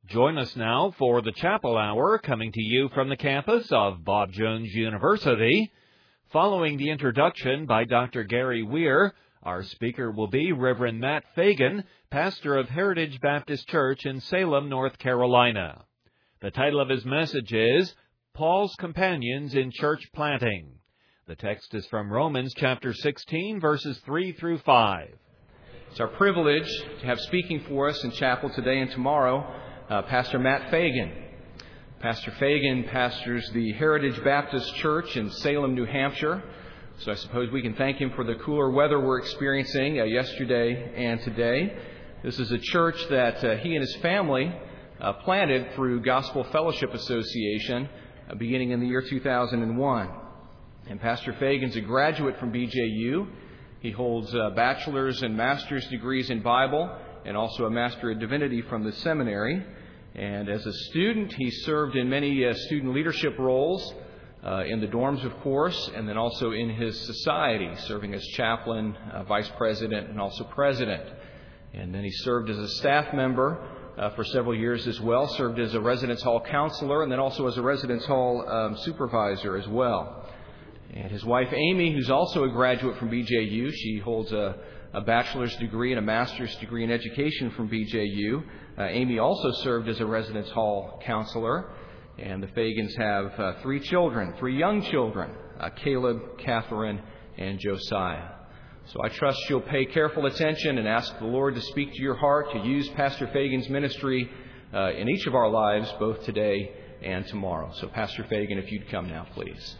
Join us now for the Chapel Hour, coming to you from the campus of Bob Jones University. Following the introduction by Dr. Gary Weir, our speaker will be Reverend Matt Fagan, pastor of Heritage Baptist Church in Salem, North Carolina. The title of his message is Paul's Companions in Church Planting. The text is from Romans chapter 16, verses 3 through 5. It's our privilege to have speaking for us in chapel today and tomorrow Pastor Matt Fagan. Pastor Fagan pastors the Heritage Baptist Church in Salem, New Hampshire. So I suppose we can thank him for the cooler weather we're experiencing yesterday and today. This is a church that he and his family planted through Gospel Fellowship Association beginning in the year 2001. And Pastor Fagan's a graduate from BJU. He holds bachelor's and master's degrees in Bible and also a Master of Divinity from the seminary. And as a student, he served in many student leadership roles in the dorms, of course, and then also in his society, serving as chaplain, vice president, and also president. And then he served as a staff member for several years as well, served as a residence hall counselor, and then also as a residence hall supervisor as well. And his wife, Amy, who's also a graduate from BJU, she holds a bachelor's degree and a master's degree in education from BJU. Amy also served as a residence hall counselor. And the Fagans have three young children, Caleb, Catherine, and Josiah. So I trust you'll pay careful attention and ask the Lord to speak to your heart, to use Pastor Fagan's ministry in each of our lives, both today and tomorrow. So Pastor Fagan, if you'd come now, please.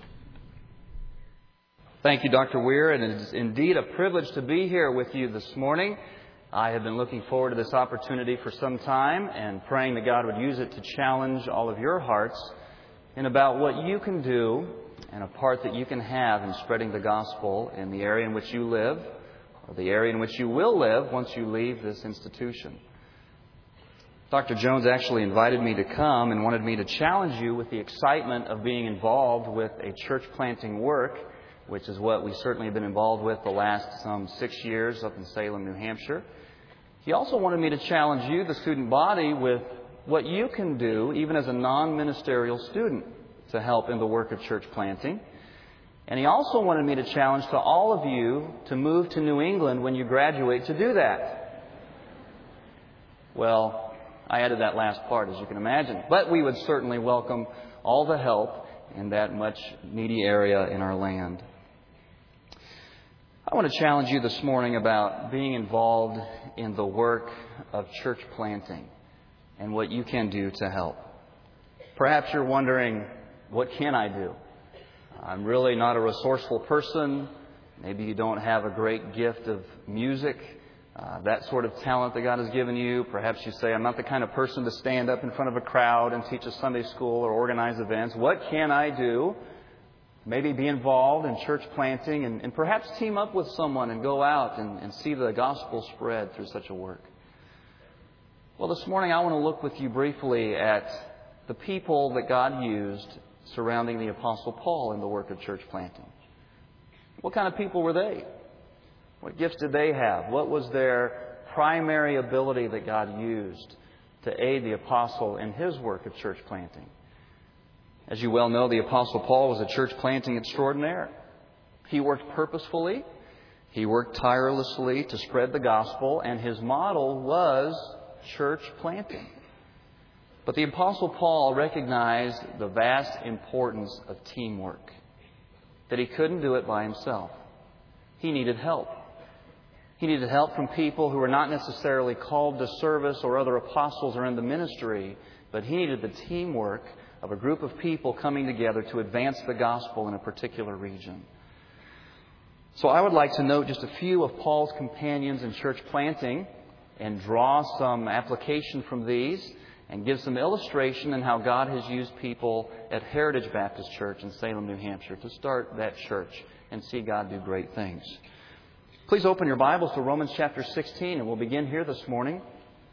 Thank you, Dr. Weir, and it is indeed a privilege to be here with you this morning. I have been looking forward to this opportunity for some time and praying that God would use it to challenge all of your hearts in about what you can do and a part that you can have in spreading the gospel in the area in which you live or the area in which you will live once you leave this institution. Dr. Jones actually invited me to come and wanted me to challenge you with the excitement of being involved with a church planting work, which is what we certainly have been involved with the last some 6 years up in Salem, New Hampshire. He also wanted me to challenge you, the student body, with what you can do, even as a non-ministerial student, to help in the work of church planting. And he also wanted me to challenge to all of you to move to New England when you graduate to do that. Well, I added that last part, as you can imagine. But we would certainly welcome all the help in that much needy area in our land. I want to challenge you this morning about being involved in the work of church planting and what you can do to help. Perhaps you're wondering, what can I do? I'm really not a resourceful person. Maybe you don't have a great gift of music, that sort of talent that God has given you. Perhaps you say, I'm not the kind of person to stand up in front of a crowd and teach a Sunday school or organize events. What can I do? Maybe be involved in church planting and perhaps team up with someone and go out and see the gospel spread through such a work. Well, this morning I want to look with you briefly at the people that God used surrounding the Apostle Paul in the work of church planting. What kind of people were they? What gifts did they have? What was their primary ability that God used to aid the apostle in his work of church planting? As you well know, the Apostle Paul was a church planting extraordinaire. He worked purposefully. He worked tirelessly to spread the gospel, and his model was church planting. But the Apostle Paul recognized the vast importance of teamwork, that he couldn't do it by himself. He needed help. He needed help from people who were not necessarily called to service or other apostles or in the ministry, but he needed the teamwork of a group of people coming together to advance the gospel in a particular region. So I would like to note just a few of Paul's companions in church planting and draw some application from these and give some illustration in how God has used people at Heritage Baptist Church in Salem, New Hampshire to start that church and see God do great things. Please open your Bibles to Romans chapter 16, and we'll begin here this morning.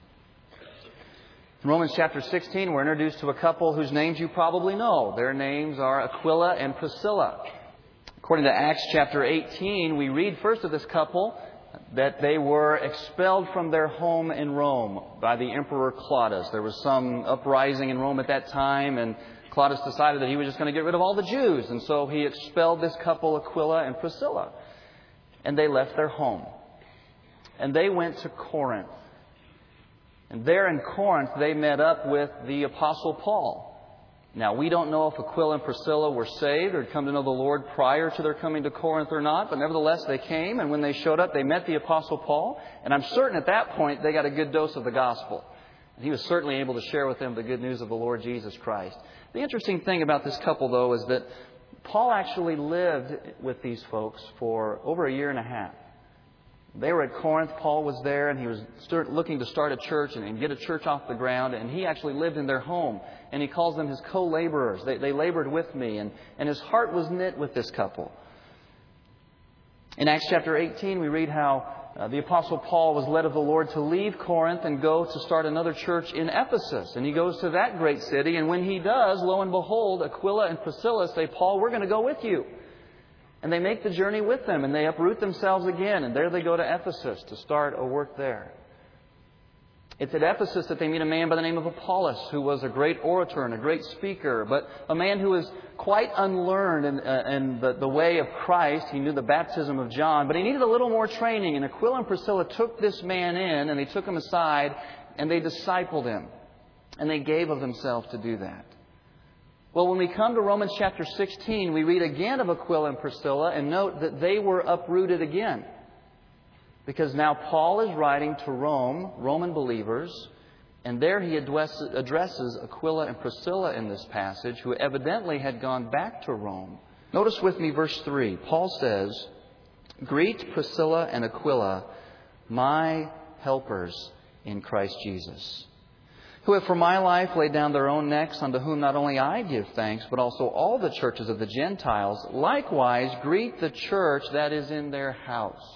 In Romans chapter 16, we're introduced to a couple whose names you probably know. Their names are Aquila and Priscilla. According to Acts chapter 18, we read first of this couple that they were expelled from their home in Rome by the Emperor Claudius. There was some uprising in Rome at that time, and Claudius decided that he was just going to get rid of all the Jews. And so he expelled this couple, Aquila and Priscilla. And they left their home. And they went to Corinth. And there in Corinth, they met up with the Apostle Paul. Now, we don't know if Aquila and Priscilla were saved or had come to know the Lord prior to their coming to Corinth or not, but nevertheless, they came, and when they showed up, they met the Apostle Paul, and I'm certain at that point they got a good dose of the gospel. And he was certainly able to share with them the good news of the Lord Jesus Christ. The interesting thing about this couple, though, is that Paul actually lived with these folks for over a year and a half. They were at Corinth. Paul was there, and he was looking to start a church and get a church off the ground. And he actually lived in their home. And he calls them his co-laborers. They labored with me. And his heart was knit with this couple. In Acts chapter 18, we read how the Apostle Paul was led of the Lord to leave Corinth and go to start another church in Ephesus. And he goes to that great city. And when he does, lo and behold, Aquila and Priscilla say, Paul, we're going to go with you. And they make the journey with them, and they uproot themselves again. And there they go to Ephesus to start a work there. It's at Ephesus that they meet a man by the name of Apollos, who was a great orator and a great speaker, but a man who was quite unlearned in the way of Christ. He knew the baptism of John, but he needed a little more training. And Aquila and Priscilla took this man in, and they took him aside, and they discipled him. And they gave of themselves to do that. Well, when we come to Romans chapter 16, we read again of Aquila and Priscilla and note that they were uprooted again. Because now Paul is writing to Roman believers, and there he addresses Aquila and Priscilla in this passage, who evidently had gone back to Rome. Notice with me verse 3. Paul says, "Greet Priscilla and Aquila, my helpers in Christ Jesus, who have for my life laid down their own necks, unto whom not only I give thanks, but also all the churches of the Gentiles. Likewise, greet the church that is in their house."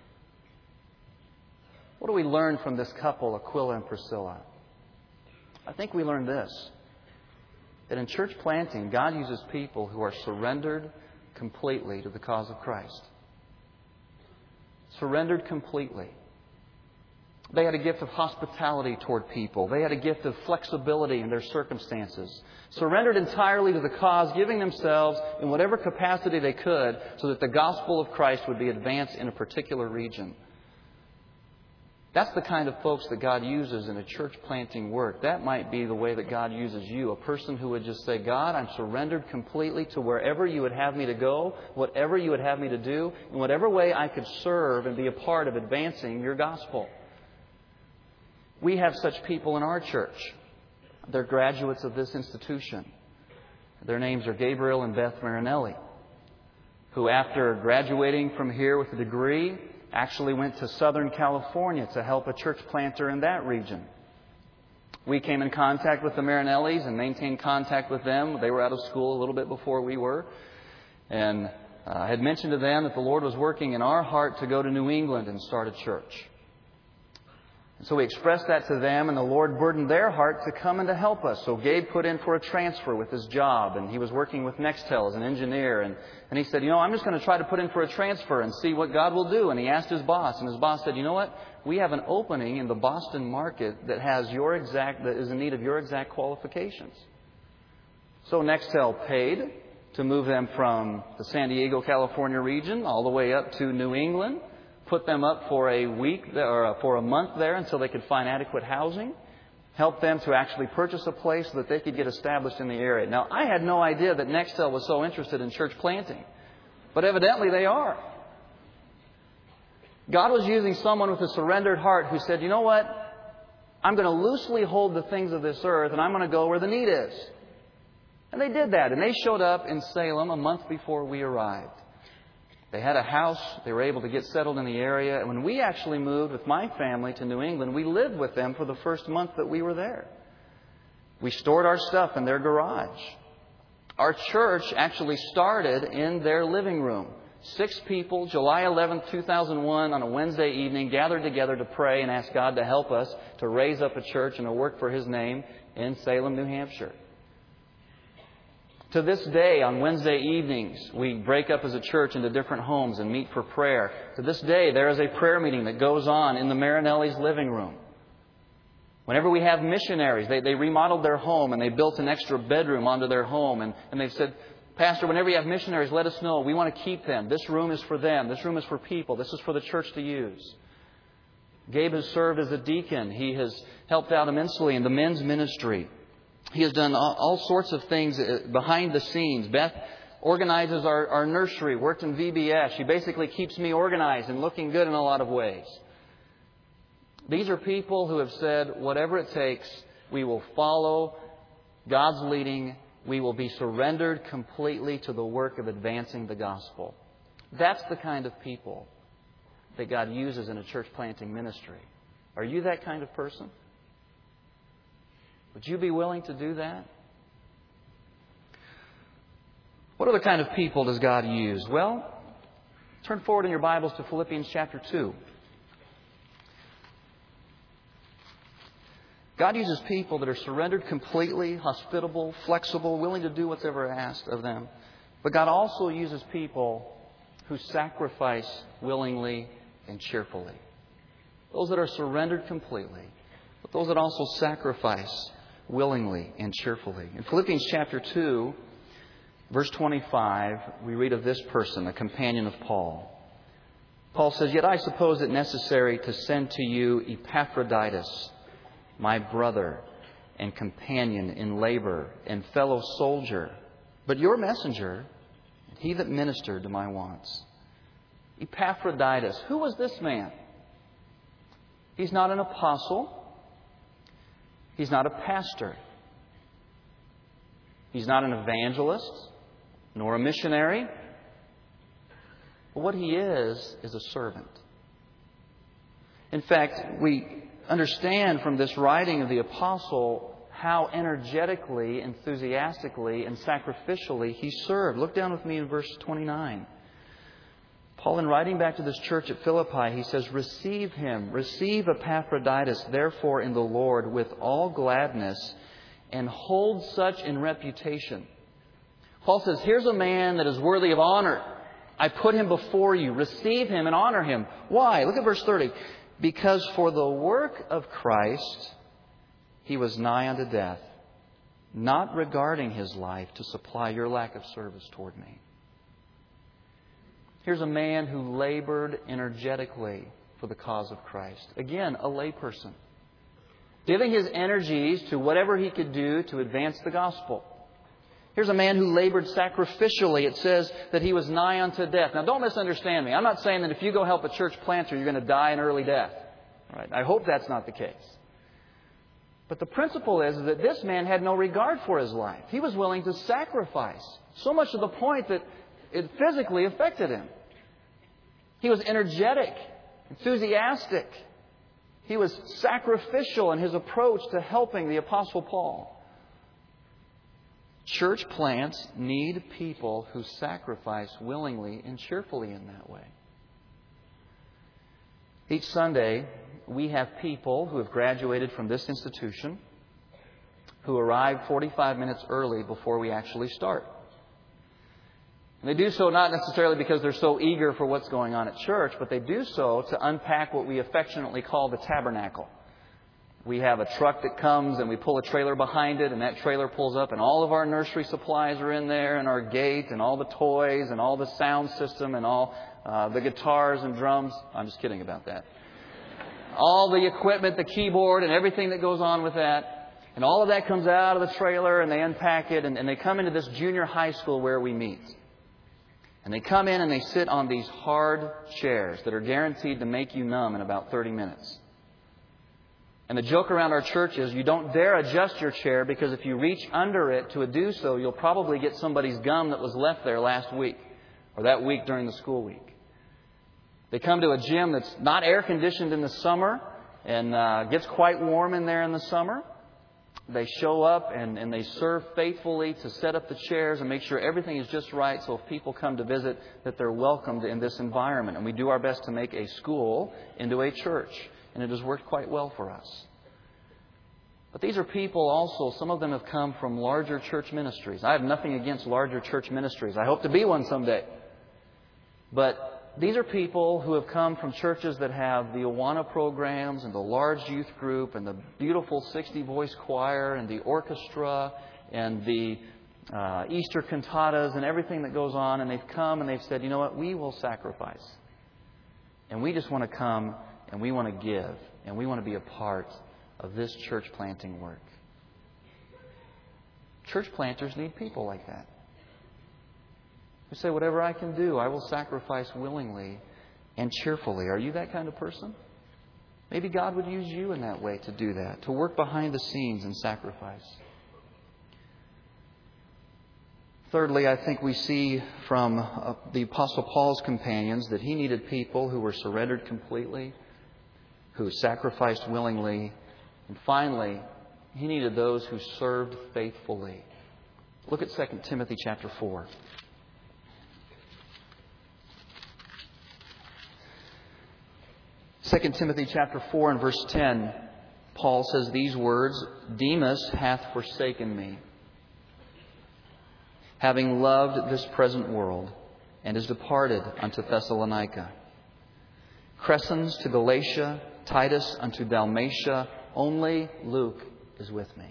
What do we learn from this couple, Aquila and Priscilla? I think we learn this: that in church planting, God uses people who are surrendered completely to the cause of Christ. Surrendered completely. They had a gift of hospitality toward people. They had a gift of flexibility in their circumstances. Surrendered entirely to the cause, giving themselves in whatever capacity they could so that the gospel of Christ would be advanced in a particular region. That's the kind of folks that God uses in a church planting work. That might be the way that God uses you. A person who would just say, God, I'm surrendered completely to wherever you would have me to go, whatever you would have me to do, in whatever way I could serve and be a part of advancing your gospel. We have such people in our church. They're graduates of this institution. Their names are Gabriel and Beth Marinelli, who after graduating from here with a degree, actually went to Southern California to help a church planter in that region. We came in contact with the Marinellis and maintained contact with them. They were out of school a little bit before we were. And I had mentioned to them that the Lord was working in our heart to go to New England and start a church. And so we expressed that to them, and the Lord burdened their heart to come and to help us. So Gabe put in for a transfer with his job, and he was working with Nextel as an engineer. And he said, I'm just going to try to put in for a transfer and see what God will do. And he asked his boss, and his boss said, you know what? We have an opening in the Boston market that is in need of your exact qualifications. So Nextel paid to move them from the San Diego, California region all the way up to New England. Put them up for a week or for a month there until they could find adequate housing. Help them to actually purchase a place so that they could get established in the area. Now, I had no idea that Nextel was so interested in church planting, but evidently they are. God was using someone with a surrendered heart who said, you know what? I'm going to loosely hold the things of this earth, and I'm going to go where the need is. And they did that, and they showed up in Salem a month before we arrived. They had a house. They were able to get settled in the area. And when we actually moved with my family to New England, we lived with them for the first month that we were there. We stored our stuff in their garage. Our church actually started in their living room. 6 people, July 11th, 2001, on a Wednesday evening, gathered together to pray and ask God to help us to raise up a church and to work for His name in Salem, New Hampshire. To this day, on Wednesday evenings, we break up as a church into different homes and meet for prayer. To this day, there is a prayer meeting that goes on in the Marinelli's living room. Whenever we have missionaries, they remodeled their home and they built an extra bedroom onto their home. And they've said, Pastor, whenever you have missionaries, let us know. We want to keep them. This room is for them. This room is for people. This is for the church to use. Gabe has served as a deacon. He has helped out immensely in the men's ministry. He has done all sorts of things behind the scenes. Beth organizes our nursery, worked in VBS. She basically keeps me organized and looking good in a lot of ways. These are people who have said, whatever it takes, we will follow God's leading. We will be surrendered completely to the work of advancing the gospel. That's the kind of people that God uses in a church planting ministry. Are you that kind of person? Would you be willing to do that? What other kind of people does God use? Well, turn forward in your Bibles to Philippians chapter 2. God uses people that are surrendered completely, hospitable, flexible, willing to do what's ever asked of them. But God also uses people who sacrifice willingly and cheerfully. Those that are surrendered completely, but those that also sacrifice willingly and cheerfully. In Philippians chapter 2, verse 25, we read of this person, a companion of Paul. Paul says, "Yet I suppose it necessary to send to you Epaphroditus, my brother and companion in labor and fellow soldier, but your messenger, he that ministered to my wants." Epaphroditus. Who was this man? He's not an apostle. He's not a pastor. He's not an evangelist, nor a missionary. But what he is a servant. In fact, we understand from this writing of the apostle how energetically, enthusiastically, and sacrificially he served. Look down with me in verse 29. Paul, in writing back to this church at Philippi, he says, "Receive him, receive Epaphroditus, therefore in the Lord, with all gladness, and hold such in reputation." Paul says, here's a man that is worthy of honor. I put him before you. Receive him and honor him. Why? Look at verse 30. "Because for the work of Christ he was nigh unto death, not regarding his life to supply your lack of service toward me." Here's a man who labored energetically for the cause of Christ. Again, a layperson, giving his energies to whatever he could do to advance the gospel. Here's a man who labored sacrificially. It says that he was nigh unto death. Now, don't misunderstand me. I'm not saying that if you go help a church planter, you're going to die an early death. All right? I hope that's not the case. But the principle is that this man had no regard for his life. He was willing to sacrifice, so much to the point that it physically affected him. He was energetic, enthusiastic. He was sacrificial in his approach to helping the Apostle Paul. Church plants need people who sacrifice willingly and cheerfully in that way. Each Sunday, we have people who have graduated from this institution who arrive 45 minutes early before we actually start. And they do so not necessarily because they're so eager for what's going on at church, but they do so to unpack what we affectionately call the tabernacle. We have a truck that comes and we pull a trailer behind it, and that trailer pulls up and all of our nursery supplies are in there, and our gate and all the toys and all the sound system and all the guitars and drums. I'm just kidding about that. All the equipment, the keyboard and everything that goes on with that. And all of that comes out of the trailer and they unpack it and they come into this junior high school where we meet. And they come in and they sit on these hard chairs that are guaranteed to make you numb in about 30 minutes. And the joke around our church is you don't dare adjust your chair because if you reach under it to do so, you'll probably get somebody's gum that was left there last week or that week during the school week. They come to a gym that's not air conditioned in the summer and gets quite warm in there in the summer. They show up and they serve faithfully to set up the chairs and make sure everything is just right so if people come to visit that they're welcomed in this environment. And we do our best to make a school into a church. And it has worked quite well for us. But these are people also, some of them have come from larger church ministries. I have nothing against larger church ministries. I hope to be one someday. But these are people who have come from churches that have the Awana programs and the large youth group and the beautiful 60-voice choir and the orchestra and the Easter cantatas and everything that goes on. And they've come and they've said, you know what, we will sacrifice. And we just want to come and we want to give and we want to be a part of this church planting work. Church planters need people like that. Who say, whatever I can do, I will sacrifice willingly and cheerfully. Are you that kind of person? Maybe God would use you in that way to do that, to work behind the scenes and sacrifice. Thirdly, I think we see from the Apostle Paul's companions that he needed people who were surrendered completely, who sacrificed willingly. And finally, he needed those who served faithfully. Look at 2 Timothy chapter 4. 2 Timothy chapter 4 and verse 10, Paul says these words, Demas hath forsaken me, having loved this present world, and is departed unto Thessalonica. Crescens to Galatia, Titus unto Dalmatia, only Luke is with me.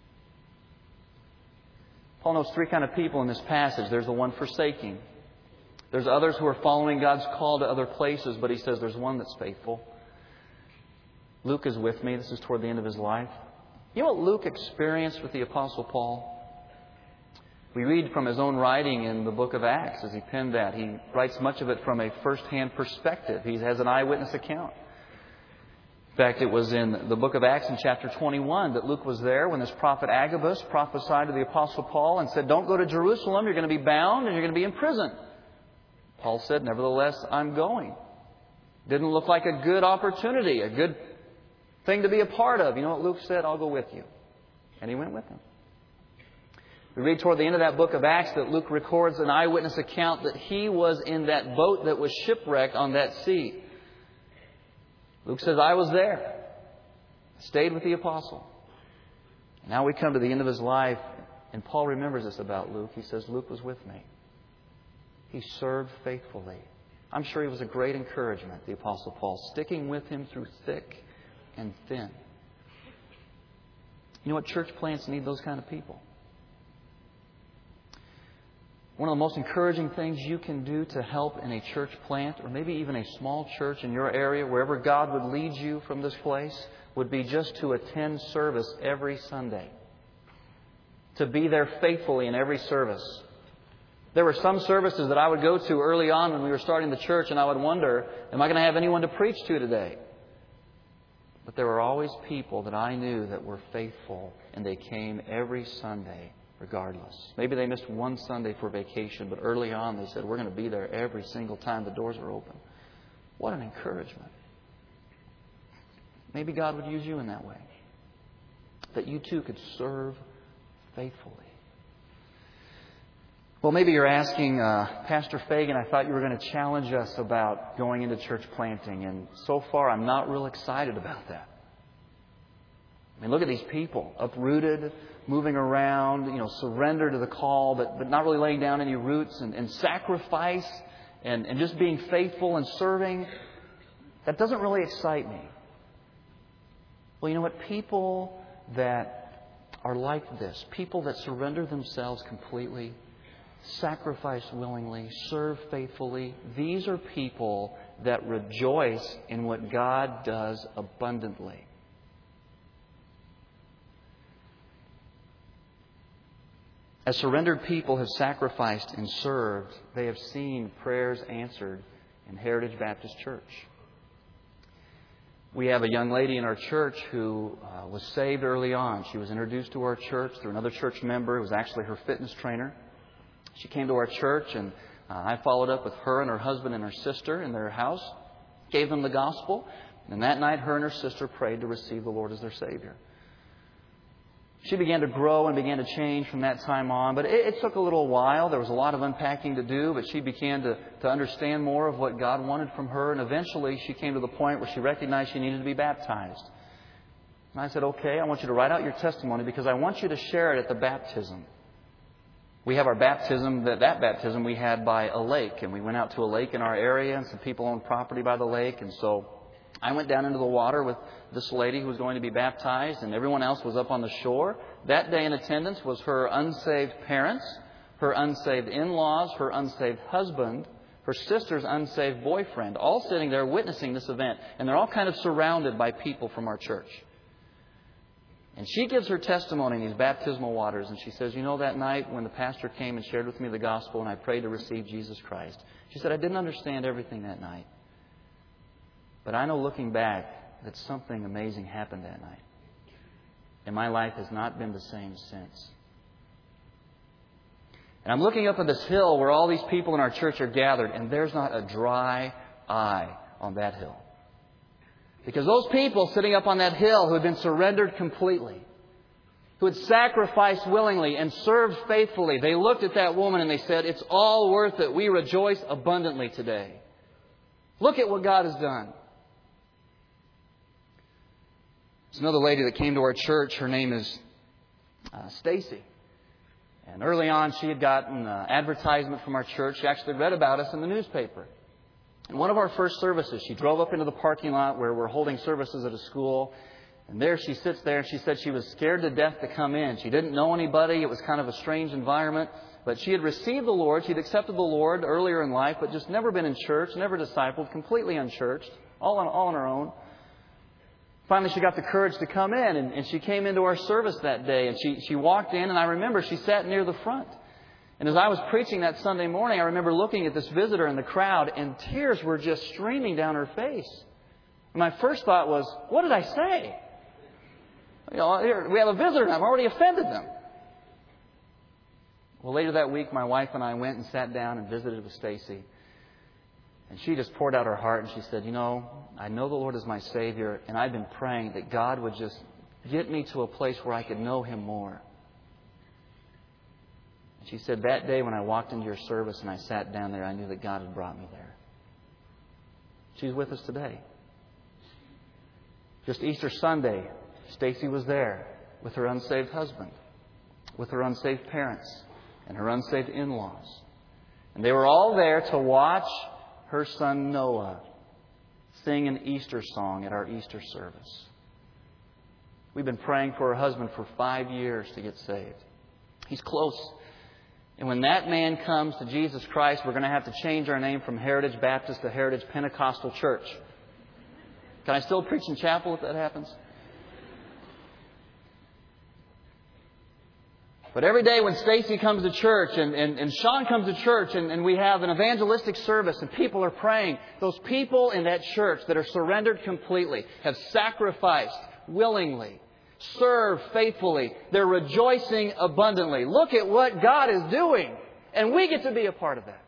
Paul knows three kind of people in this passage. There's the one forsaking. There's others who are following God's call to other places, but he says there's one that's faithful. Luke is with me. This is toward the end of his life. You know what Luke experienced with the Apostle Paul? We read from his own writing in the book of Acts as he penned that. He writes much of it from a first-hand perspective. He has an eyewitness account. In fact, it was in the book of Acts in chapter 21 that Luke was there when this prophet Agabus prophesied to the Apostle Paul and said, don't go to Jerusalem, you're going to be bound and you're going to be in prison. Paul said, nevertheless, I'm going. Didn't look like a good opportunity, a good thing to be a part of. You know what Luke said? I'll go with you. And he went with him. We read toward the end of that book of Acts that Luke records an eyewitness account that he was in that boat that was shipwrecked on that sea. Luke says, I was there. Stayed with the apostle. And now we come to the end of his life, and Paul remembers this about Luke. He says, Luke was with me. He served faithfully. I'm sure he was a great encouragement, the Apostle Paul, sticking with him through thick and thin. You know what? Church plants need those kind of people. One of the most encouraging things you can do to help in a church plant, or maybe even a small church in your area, wherever God would lead you from this place, would be just to attend service every Sunday. To be there faithfully in every service. There were some services that I would go to early on when we were starting the church, and I would wonder, am I going to have anyone to preach to today? But there were always people that I knew that were faithful, and they came every Sunday regardless. Maybe they missed one Sunday for vacation, but early on they said, we're going to be there every single time the doors are open. What an encouragement. Maybe God would use you in that way. That you too could serve faithfully. Well, maybe you're asking, Pastor Fagan, I thought you were going to challenge us about going into church planting. And so far, I'm not real excited about that. I mean, look at these people, uprooted, moving around, surrender to the call, but not really laying down any roots and sacrifice and just being faithful and serving. That doesn't really excite me. Well, you know what? People that are like this, people that surrender themselves completely, sacrifice willingly, serve faithfully, these are people that rejoice in what God does abundantly. As surrendered people have sacrificed and served, they have seen prayers answered in Heritage Baptist Church. We have a young lady in our church who was saved early on. She was introduced to our church through another church member who was actually her fitness trainer. She came to our church, and I followed up with her and her husband and her sister in their house, gave them the gospel, and that night her and her sister prayed to receive the Lord as their Savior. She began to grow and began to change from that time on, but it took a little while. There was a lot of unpacking to do, but she began to understand more of what God wanted from her, and eventually she came to the point where she recognized she needed to be baptized. And I said, okay, I want you to write out your testimony because I want you to share it at the baptism. We have our baptism, that baptism we had by a lake. And we went out to a lake in our area, and some people owned property by the lake. And so I went down into the water with this lady who was going to be baptized, and everyone else was up on the shore. That day in attendance was her unsaved parents, her unsaved in-laws, her unsaved husband, her sister's unsaved boyfriend, all sitting there witnessing this event. And they're all kind of surrounded by people from our church. And she gives her testimony in these baptismal waters. And she says, you know, that night when the pastor came and shared with me the gospel and I prayed to receive Jesus Christ, she said, I didn't understand everything that night. But I know looking back that something amazing happened that night. And my life has not been the same since. And I'm looking up at this hill where all these people in our church are gathered, and there's not a dry eye on that hill. Because those people sitting up on that hill who had been surrendered completely, who had sacrificed willingly and served faithfully, they looked at that woman and they said, it's all worth it. We rejoice abundantly today. Look at what God has done. There's another lady that came to our church. Her name is Stacy. And early on, she had gotten an advertisement from our church. She actually read about us in the newspaper. In one of our first services, she drove up into the parking lot where we're holding services at a school. And there she sits there, and she said she was scared to death to come in. She didn't know anybody. It was kind of a strange environment. But she had received the Lord. She'd accepted the Lord earlier in life, but just never been in church, never discipled, completely unchurched, all on her own. Finally, she got the courage to come in, and she came into our service that day. And she walked in, and I remember she sat near the front. And as I was preaching that Sunday morning, I remember looking at this visitor in the crowd, and tears were just streaming down her face. And my first thought was, what did I say? You know, here, we have a visitor, and I've already offended them. Well, later that week, my wife and I went and sat down and visited with Stacy. And she just poured out her heart, and she said, you know the Lord is my Savior, and I've been praying that God would just get me to a place where I could know Him more. And she said, that day when I walked into your service and I sat down there, I knew that God had brought me there. She's with us today. Just Easter Sunday, Stacy was there with her unsaved husband, with her unsaved parents, and her unsaved in-laws. And they were all there to watch her son Noah sing an Easter song at our Easter service. We've been praying for her husband for 5 years to get saved. He's close. And when that man comes to Jesus Christ, we're going to have to change our name from Heritage Baptist to Heritage Pentecostal Church. Can I still preach in chapel if that happens? But every day when Stacy comes to church and Sean comes to church and we have an evangelistic service and people are praying, those people in that church that are surrendered completely, have sacrificed willingly, served faithfully, they're rejoicing abundantly. Look at what God is doing, and we get to be a part of that.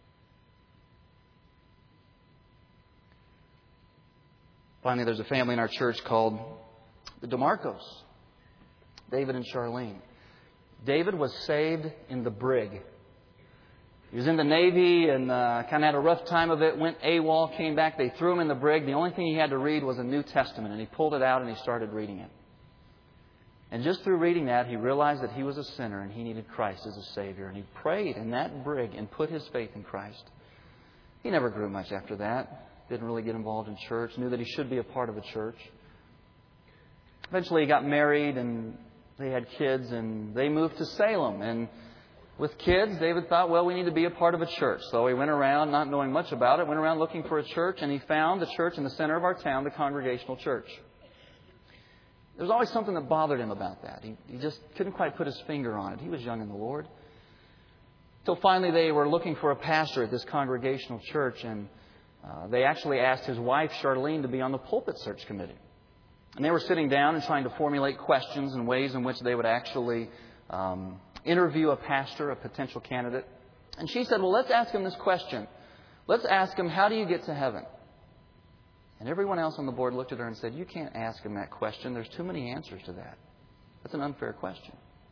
Finally, there's a family in our church called the DeMarcos, David and Charlene. David was saved in the brig. He was in the Navy and kind of had a rough time of it, went AWOL, came back. They threw him in the brig. The only thing he had to read was a New Testament, and he pulled it out and he started reading it. And just through reading that, he realized that he was a sinner and he needed Christ as a Savior. And he prayed in that brig and put his faith in Christ. He never grew much after that. Didn't really get involved in church. Knew that he should be a part of a church. Eventually he got married and they had kids, and they moved to Salem. And with kids, David thought, well, we need to be a part of a church. So he went around, not knowing much about it, went around looking for a church, and he found the church in the center of our town, the Congregational Church. There was always something that bothered him about that. He just couldn't quite put his finger on it. He was young in the Lord. Till finally they were looking for a pastor at this Congregational Church, and they actually asked his wife, Charlene, to be on the pulpit search committee. And they were sitting down and trying to formulate questions and ways in which they would actually interview a pastor, a potential candidate. And she said, well, let's ask him this question. Let's ask him, how do you get to heaven? And everyone else on the board looked at her and said, you can't ask him that question. There's too many answers to that. That's an unfair question.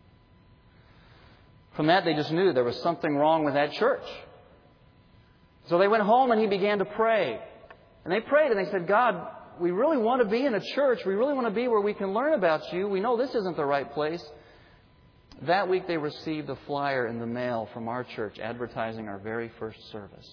From that, they just knew there was something wrong with that church. So they went home and he began to pray. And they prayed and they said, God, we really want to be in a church. We really want to be where we can learn about you. We know this isn't the right place. That week they received a flyer in the mail from our church advertising our very first service.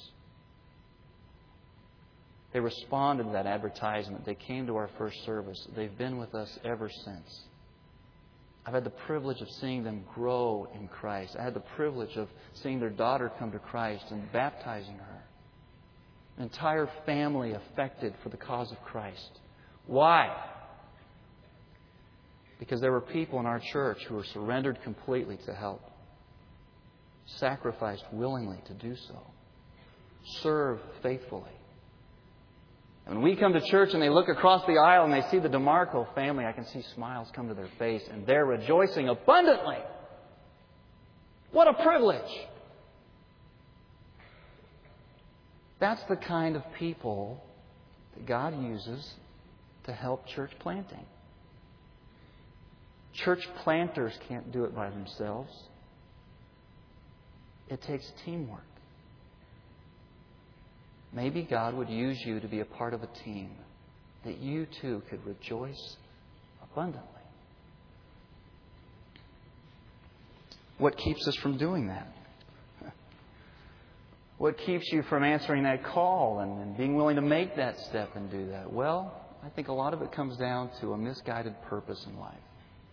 They responded to that advertisement. They came to our first service. They've been with us ever since. I've had the privilege of seeing them grow in Christ. I had the privilege of seeing their daughter come to Christ and baptizing her. An entire family affected for the cause of Christ. Why? Because there were people in our church who were surrendered completely to help. Sacrificed willingly to do so. Serve faithfully. And when we come to church and they look across the aisle and they see the DeMarco family, I can see smiles come to their face and they're rejoicing abundantly. What a privilege! That's the kind of people that God uses to help church planting. Church planters can't do it by themselves. It takes teamwork. Maybe God would use you to be a part of a team that you too could rejoice abundantly. What keeps us from doing that? What keeps you from answering that call and being willing to make that step and do that? Well, I think a lot of it comes down to a misguided purpose in life.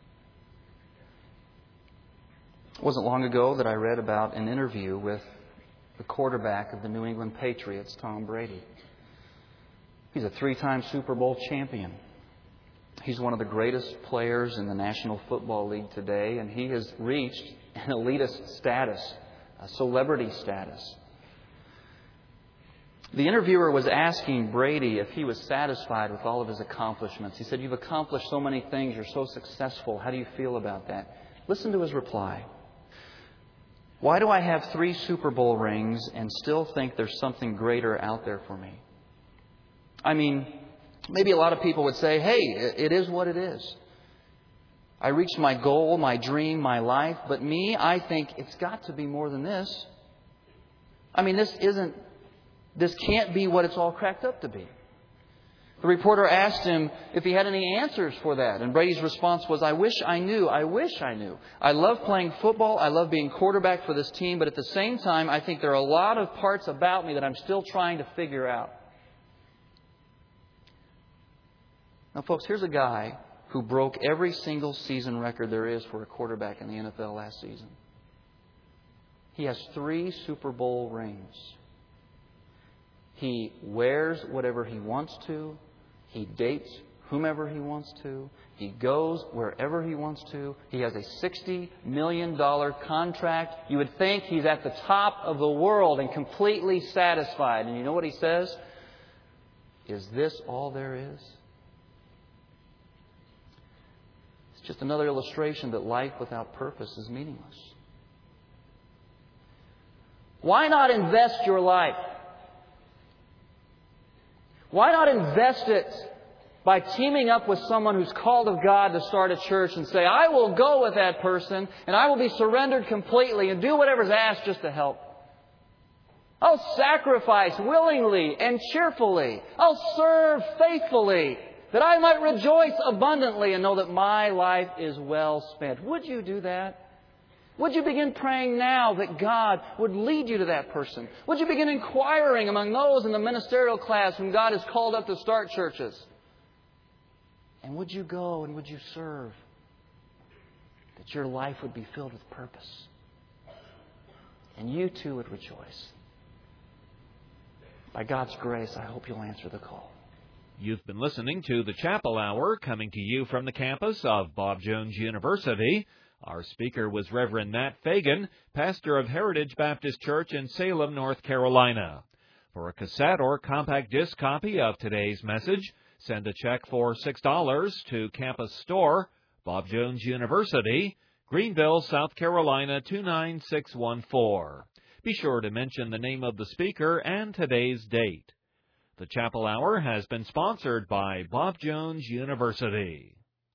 It wasn't long ago that I read about an interview with the quarterback of the New England Patriots, Tom Brady. He's a 3-time Super Bowl champion. He's one of the greatest players in the National Football League today, and he has reached an elitist status, a celebrity status. The interviewer was asking Brady if he was satisfied with all of his accomplishments. He said, "You've accomplished so many things. You're so successful. How do you feel about that?" Listen to his reply. "Why do I have 3 Super Bowl rings and still think there's something greater out there for me? I mean, maybe a lot of people would say, hey, it is what it is. I reached my goal, my dream, my life. But me, I think it's got to be more than this. I mean, this can't be what it's all cracked up to be." The reporter asked him if he had any answers for that. And Brady's response was, I wish I knew. I wish I knew. I love playing football. I love being quarterback for this team. But at the same time, I think there are a lot of parts about me that I'm still trying to figure out. Now, folks, here's a guy who broke every single season record there is for a quarterback in the NFL last season. He has 3 Super Bowl rings. He wears whatever he wants to. He dates whomever he wants to. He goes wherever he wants to. He has a $60 million contract. You would think he's at the top of the world and completely satisfied. And you know what he says? Is this all there is? It's just another illustration that life without purpose is meaningless. Why not invest your life? Why not invest it by teaming up with someone who's called of God to start a church and say, I will go with that person and I will be surrendered completely and do whatever's asked just to help. I'll sacrifice willingly and cheerfully. I'll serve faithfully that I might rejoice abundantly and know that my life is well spent. Would you do that? Would you begin praying now that God would lead you to that person? Would you begin inquiring among those in the ministerial class whom God has called up to start churches? And would you go and would you serve? That your life would be filled with purpose. And you too would rejoice. By God's grace, I hope you'll answer the call. You've been listening to the Chapel Hour, coming to you from the campus of Bob Jones University. Our speaker was Reverend Matt Fagan, pastor of Heritage Baptist Church in Salem, North Carolina. For a cassette or compact disc copy of today's message, send a check for $6 to Campus Store, Bob Jones University, Greenville, South Carolina 29614. Be sure to mention the name of the speaker and today's date. The Chapel Hour has been sponsored by Bob Jones University.